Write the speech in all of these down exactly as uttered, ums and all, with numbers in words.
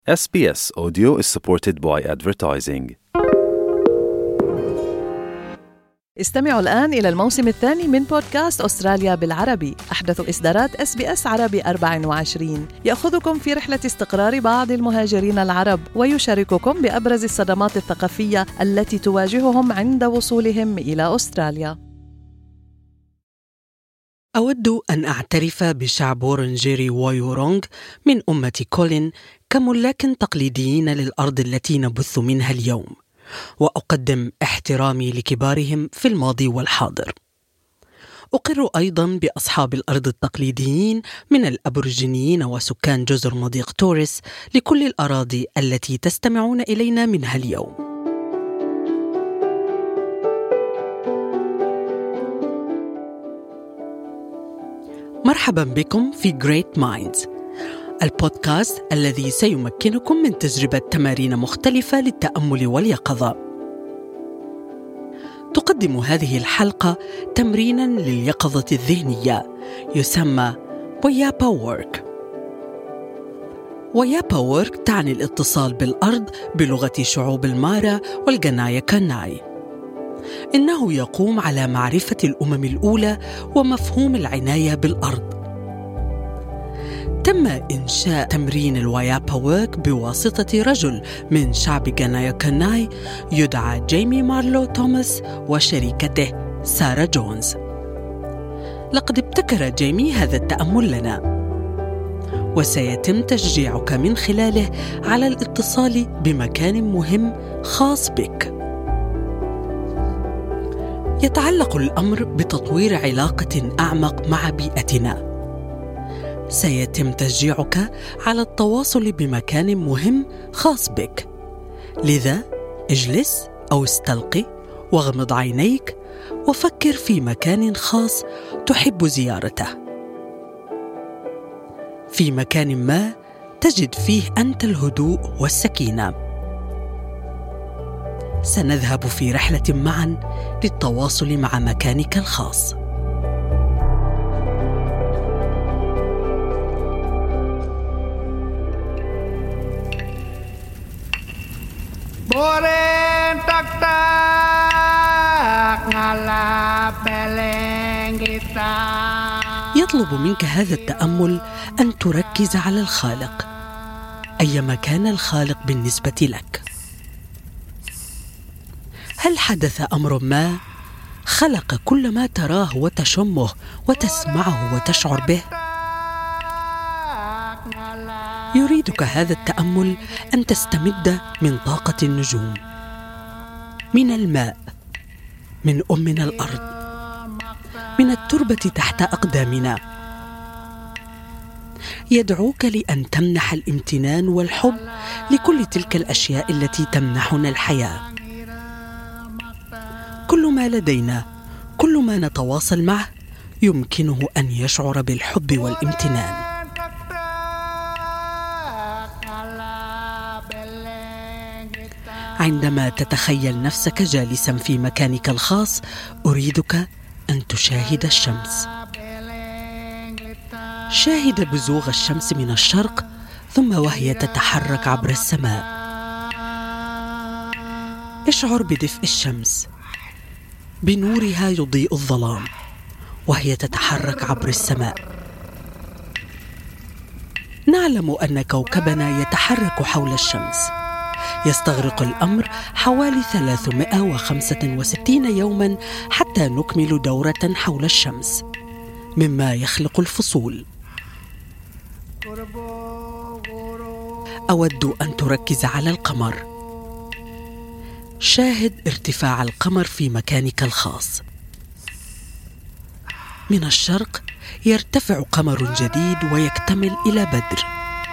إس بي إس Audio is supported by advertising. استمعوا الآن إلى الموسم الثاني من بودكاست أستراليا بالعربي، أحدث إصدارات إس بي إس عربي أربعة وعشرين، يأخذكم في رحلة استقرار بعض المهاجرين العرب ويشارككم بأبرز الصدمات الثقافية التي تواجههم عند وصولهم إلى أستراليا. أود أن أعترف بشعب ورنجيري ويورونغ من أمة كولين كملاك تقليديين للأرض التي نبث منها اليوم، وأقدم احترامي لكبارهم في الماضي والحاضر. أقر أيضاً بأصحاب الأرض التقليديين من الأبورجينيين وسكان جزر مضيق توريس لكل الأراضي التي تستمعون إلينا منها اليوم. مرحباً بكم في Great Minds، البودكاست الذي سيمكنكم من تجربة تمارين مختلفة للتأمل واليقظة. تقدم هذه الحلقة تمريناً لليقظة الذهنية يسمى ويابا وورك. ويابا وورك تعني الاتصال بالأرض بلغة شعوب المارا والجنايا كاناي. إنه يقوم على معرفة الأمم الأولى ومفهوم العناية بالأرض. تم إنشاء تمرين الويابا وورك بواسطة رجل من شعب جنايا كاناي يدعى جيمي مارلو توماس وشريكته سارة جونز. لقد ابتكر جيمي هذا التأمل لنا، وسيتم تشجيعك من خلاله على الاتصال بمكان مهم خاص بك. يتعلق الأمر بتطوير علاقة أعمق مع بيئتنا. سيتم تشجيعك على التواصل بمكان مهم خاص بك، لذا اجلس أو استلقي واغمض عينيك وفكر في مكان خاص تحب زيارته. في مكان ما تجد فيه أنت الهدوء والسكينة. سنذهب في رحلة معا للتواصل مع مكانك الخاص. يطلب منك هذا التأمل أن تركز على الخالق، أيما كان الخالق بالنسبة لك. هل حدث أمر ما خلق كل ما تراه وتشمه وتسمعه وتشعر به؟ يريدك هذا التأمل أن تستمد من طاقة النجوم، من الماء، من أمنا الأرض، من التربة تحت أقدامنا. يدعوك لأن تمنح الامتنان والحب لكل تلك الأشياء التي تمنحنا الحياة. كل ما لدينا، كل ما نتواصل معه يمكنه أن يشعر بالحب والامتنان. عندما تتخيل نفسك جالسا في مكانك الخاص، أريدك أن تشاهد الشمس. شاهد بزوغ الشمس من الشرق ثم وهي تتحرك عبر السماء. اشعر بدفء الشمس، بنورها يضيء الظلام وهي تتحرك عبر السماء. نعلم أن كوكبنا يتحرك حول الشمس. يستغرق الأمر حوالي ثلاثمائة وخمسة وستين يوماً حتى نكمل دورة حول الشمس، مما يخلق الفصول. أود أن تركز على القمر. شاهد ارتفاع القمر في مكانك الخاص. من الشرق يرتفع قمر جديد ويكتمل إلى بدر.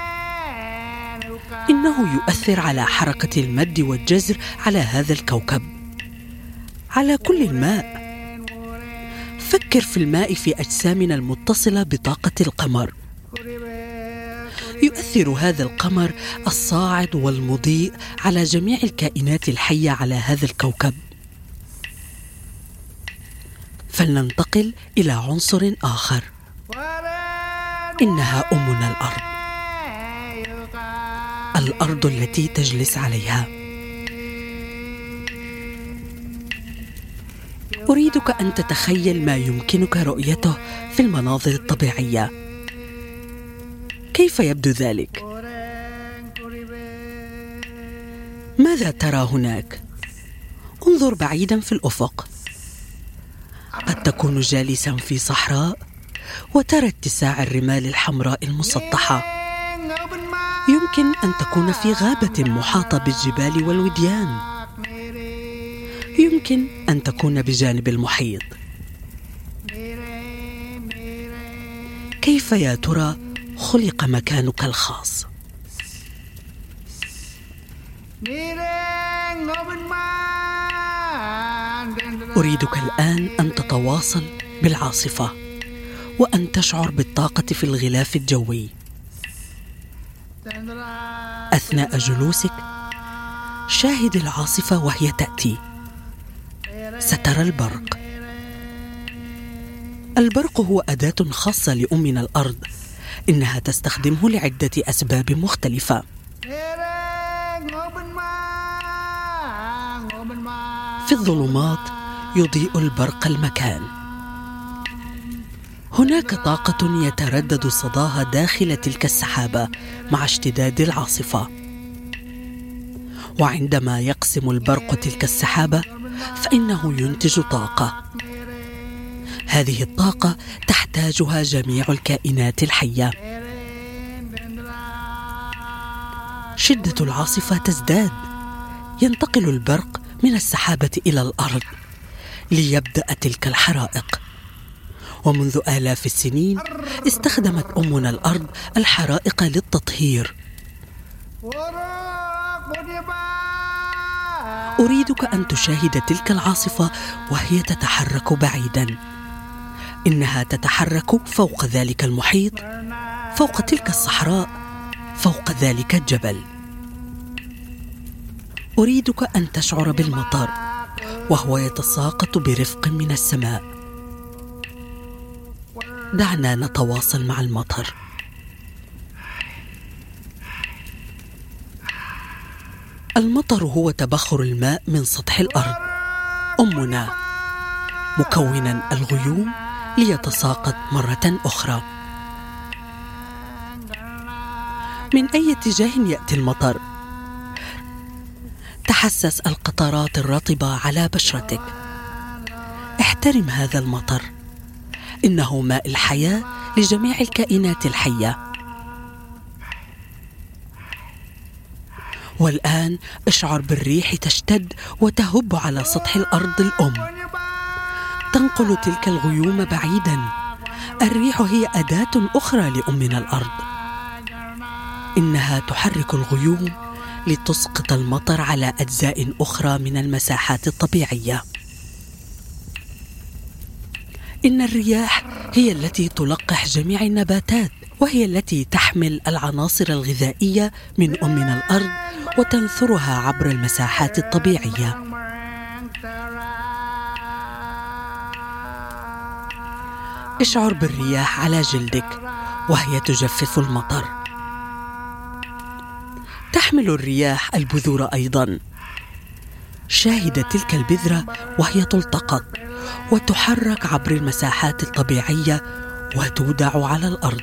إنه يؤثر على حركة المد والجزر على هذا الكوكب، على كل الماء. فكر في الماء في أجسامنا المتصلة بطاقة القمر. يؤثر هذا القمر الصاعد والمضيء على جميع الكائنات الحية على هذا الكوكب. فلننتقل إلى عنصر آخر، إنها أمنا الأرض. الأرض التي تجلس عليها. أريدك أن تتخيل ما يمكنك رؤيته في المناظر الطبيعية. كيف يبدو ذلك؟ ماذا ترى هناك؟ انظر بعيدا في الأفق. قد تكون جالسا في صحراء وترى اتساع الرمال الحمراء المسطحة. يمكن أن تكون في غابة محاطة بالجبال والوديان. يمكن أن تكون بجانب المحيط. كيف يا ترى خلق مكانك الخاص؟ أريدك الآن أن تتواصل بالعاصفة وأن تشعر بالطاقة في الغلاف الجوي. أثناء جلوسك شاهد العاصفة وهي تأتي. سترى البرق. البرق هو أداة خاصة لأمنا الأرض، إنها تستخدمه لعدة أسباب مختلفة. في الظلمات يضيء البرق المكان. هناك طاقة يتردد صداها داخل تلك السحابة مع اشتداد العاصفة، وعندما يقسم البرق تلك السحابة فإنه ينتج طاقة. هذه الطاقة تحتاجها جميع الكائنات الحية. شدة العاصفة تزداد. ينتقل البرق من السحابة إلى الأرض ليبدأ تلك الحرائق. ومنذ آلاف السنين استخدمت أمنا الأرض الحرائق للتطهير. أريدك أن تشاهد تلك العاصفة وهي تتحرك بعيدا. إنها تتحرك فوق ذلك المحيط، فوق تلك الصحراء، فوق ذلك الجبل. أريدك أن تشعر بالمطر وهو يتساقط برفق من السماء. دعنا نتواصل مع المطر. المطر هو تبخر الماء من سطح الأرض أمنا، مكونا الغيوم ليتساقط مرة أخرى. من أي اتجاه يأتي المطر؟ تحسس القطرات الرطبة على بشرتك. احترم هذا المطر. إنه ماء الحياة لجميع الكائنات الحية. والآن اشعر بالريح تشتد وتهب على سطح الأرض الأم. تنقل تلك الغيوم بعيدا. الريح هي أداة أخرى لأمنا الأرض. إنها تحرك الغيوم لتسقط المطر على أجزاء أخرى من المساحات الطبيعية. إن الرياح هي التي تلقح جميع النباتات، وهي التي تحمل العناصر الغذائية من أمنا الأرض وتنثرها عبر المساحات الطبيعية. اشعر بالرياح على جلدك وهي تجفف المطر. تحمل الرياح البذور أيضا. شاهد تلك البذرة وهي تلتقط وتحرك عبر المساحات الطبيعية وتودع على الأرض.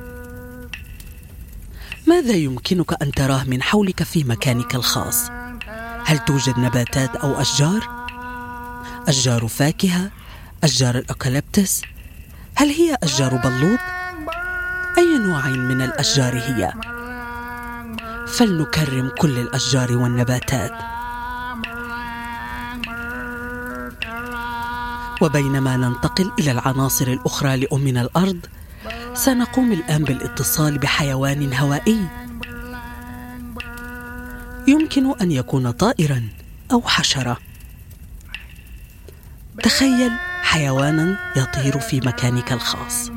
ماذا يمكنك أن تراه من حولك في مكانك الخاص؟ هل توجد نباتات أو أشجار؟ أشجار فاكهة؟ أشجار الأوكاليبتس؟ هل هي أشجار بلوط؟ أي نوع من الأشجار هي؟ فلنكرم كل الأشجار والنباتات. وبينما ننتقل إلى العناصر الأخرى لأمنا الأرض، سنقوم الآن بالاتصال بحيوان هوائي. يمكن أن يكون طائرا أو حشرة. تخيل حيوانا يطير في مكانك الخاص.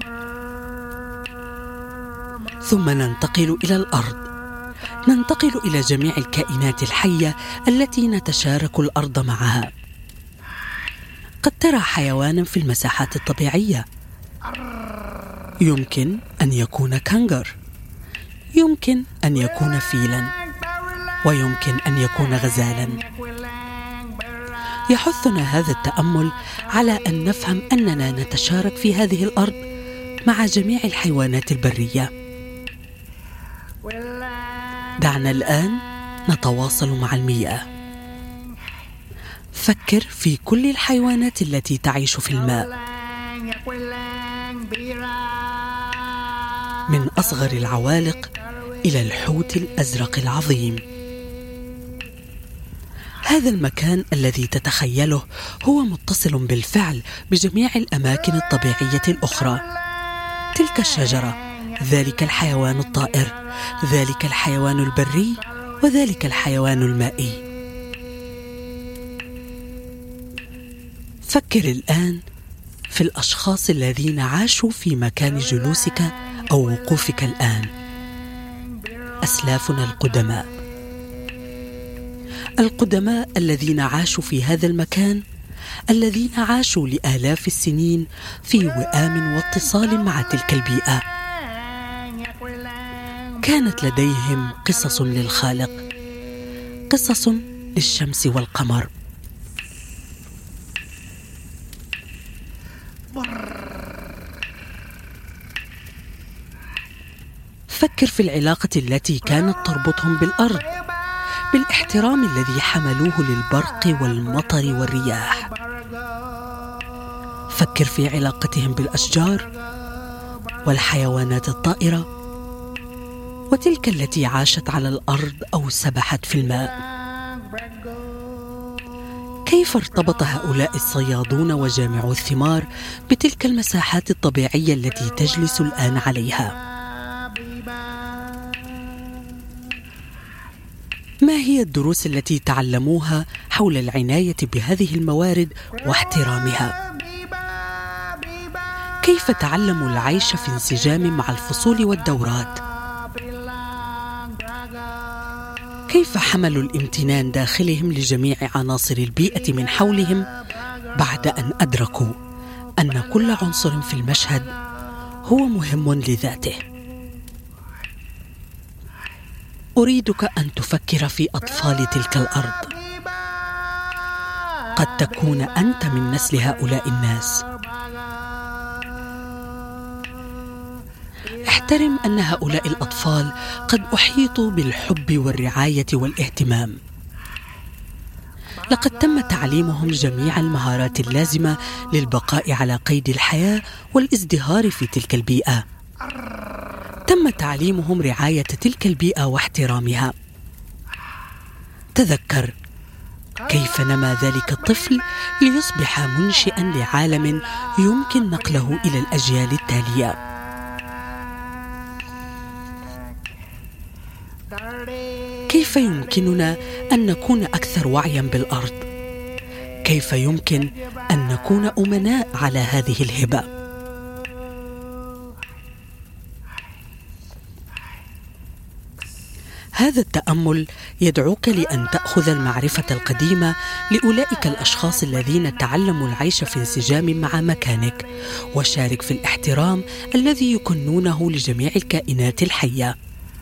ثم ننتقل إلى الأرض. ننتقل إلى جميع الكائنات الحية التي نتشارك الأرض معها. قد ترى حيوانا في المساحات الطبيعية. يمكن أن يكون كانغر. يمكن أن يكون فيلا. ويمكن أن يكون غزالاً. يحثنا هذا التأمل على أن نفهم أننا نتشارك في هذه الأرض مع جميع الحيوانات البرية. دعنا الآن نتواصل مع المياه. فكر في كل الحيوانات التي تعيش في الماء، من أصغر العوالق إلى الحوت الأزرق العظيم. هذا المكان الذي تتخيله هو متصل بالفعل بجميع الأماكن الطبيعية الأخرى. تلك الشجرة، ذلك الحيوان الطائر، ذلك الحيوان البري، وذلك الحيوان المائي. فكر الآن في الأشخاص الذين عاشوا في مكان جلوسك أو وقوفك الآن. أسلافنا القدماء، القدماء الذين عاشوا في هذا المكان، الذين عاشوا لآلاف السنين في وئام واتصال مع تلك البيئة. كانت لديهم قصص للخالق، قصص للشمس والقمر. فكر في العلاقة التي كانت تربطهم بالأرض، بالاحترام الذي حملوه للبرق والمطر والرياح. فكر في علاقتهم بالأشجار والحيوانات الطائرة وتلك التي عاشت على الأرض أو سبحت في الماء. كيف ارتبط هؤلاء الصيادون وجامعو الثمار بتلك المساحات الطبيعية التي تجلس الآن عليها؟ ما هي الدروس التي تعلموها حول العناية بهذه الموارد واحترامها؟ كيف تعلموا العيش في انسجام مع الفصول والدورات؟ كيف حملوا الامتنان داخلهم لجميع عناصر البيئة من حولهم بعد أن أدركوا أن كل عنصر في المشهد هو مهم لذاته؟ أريدك أن تفكر في أطفال تلك الأرض. قد تكون أنت من نسل هؤلاء الناس. احترم أن هؤلاء الأطفال قد أحيطوا بالحب والرعاية والاهتمام. لقد تم تعليمهم جميع المهارات اللازمة للبقاء على قيد الحياة والازدهار في تلك البيئة. تم تعليمهم رعاية تلك البيئة واحترامها. تذكر كيف نما ذلك الطفل ليصبح منشئا لعالم يمكن نقله إلى الأجيال التالية. كيف يمكننا أن نكون أكثر وعيا بالأرض؟ كيف يمكن أن نكون أمناء على هذه الهبة؟ هذا التأمل يدعوك لأن تأخذ المعرفة القديمة لأولئك الأشخاص الذين تعلموا العيش في انسجام مع مكانك، وشارك في الاحترام الذي يكنونه لجميع الكائنات الحية.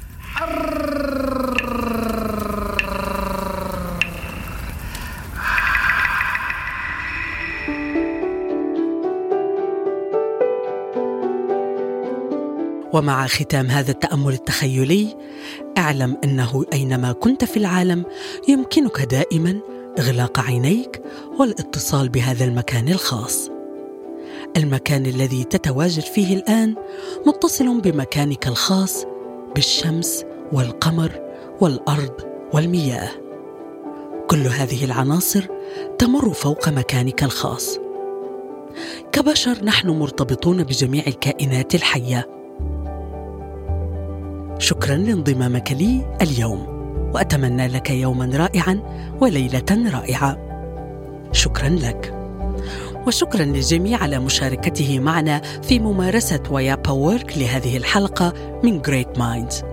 ومع ختام هذا التأمل التخيلي، اعلم أنه أينما كنت في العالم يمكنك دائما إغلاق عينيك والاتصال بهذا المكان الخاص. المكان الذي تتواجد فيه الآن متصل بمكانك الخاص بالشمس والقمر والأرض والمياه. كل هذه العناصر تمر فوق مكانك الخاص. كبشر نحن مرتبطون بجميع الكائنات الحية. شكرا لانضمامك لي اليوم، وأتمنى لك يوما رائعا وليلة رائعة. شكرا لك، وشكرا للجميع على مشاركته معنا في ممارسة ويابا وورك لهذه الحلقة من Great Minds.